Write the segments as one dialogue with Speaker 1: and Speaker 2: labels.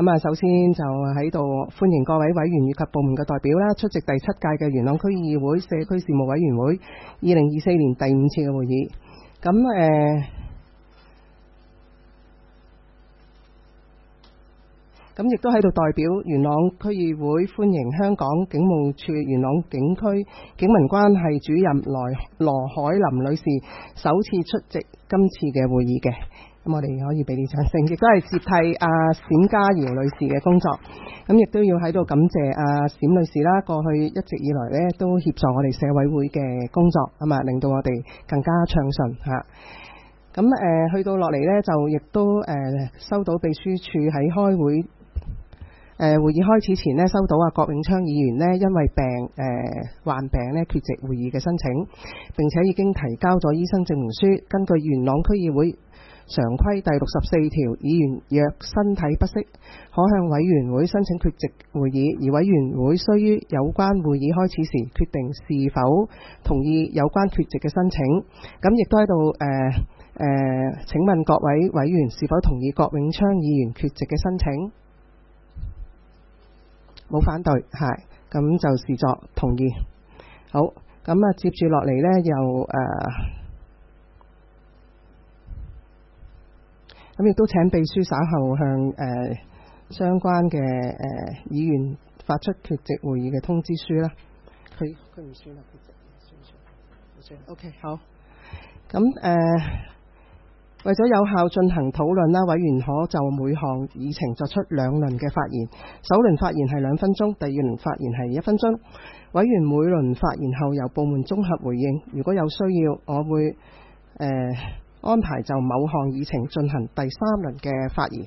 Speaker 1: 咁啊，首先就喺度歡迎各位委員以及部門嘅代表啦，出席第7屆嘅元朗區議會社區事務委員會2024年第5次嘅會議。咁亦都喺度代表元朗區議會歡迎香港警務處元朗警區警民關係主任羅海琳女士首次出席今次嘅會議嘅。咁我哋可以俾啲掌聲，亦都係接替冼家瑤女士嘅工作。咁亦都要喺度感謝冼女士啦，過去一直以來呢都協助我哋社委會嘅工作，令到我哋更加暢順嚇。咁去到落嚟呢，就亦都收到秘書處喺開會。會議開始前呢，收到郭永昌議員呢因為患病呢缺席會議嘅申請，並且已經提交咗醫生證明書。根據元朗區議會常規第64條，議員若身體不適，可向委員會申請缺席會議，而委員會須於有關會議開始時決定是否同意有關缺席嘅申請。咁亦都喺度請問各位委員是否同意郭永昌議員缺席嘅申請？冇反對，係咁就視作同意。好，咁接住落嚟呢，又咁亦都請秘書稍後向相關嘅議員發出缺席會議嘅通知書啦。佢唔算啦，缺席唔算。OK， 好。咁為咗有效進行討論啦，委員可就每項議程作出2輪嘅發言。首輪發言係2分鐘，第2輪發言係1分鐘。委員每輪發言後由部門綜合回應，如果有需要，我會安排就某項議程進行第3輪嘅發言。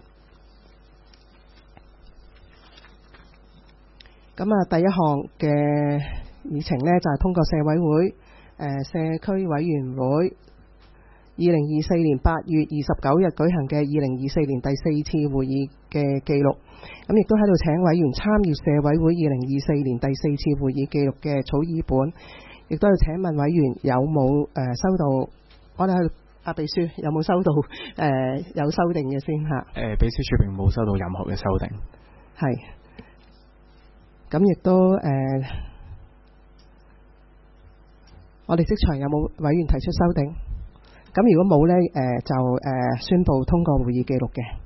Speaker 1: 咁第一項嘅議程呢，就係通過社委會社區委員會2024年8月29日舉行嘅2024年第4次會議嘅記錄。咁亦都喺度請委員參與社委會2024年第4次會議記錄嘅草擬本。亦都要請問委員有冇收到？我哋去秘書有冇收到有修訂嘅先嚇？
Speaker 2: 秘書處並冇收到任何嘅修訂。
Speaker 1: 係。咁亦都我哋職場有冇委員提出修訂？咁如果冇呢，就宣布通過會議記錄嘅。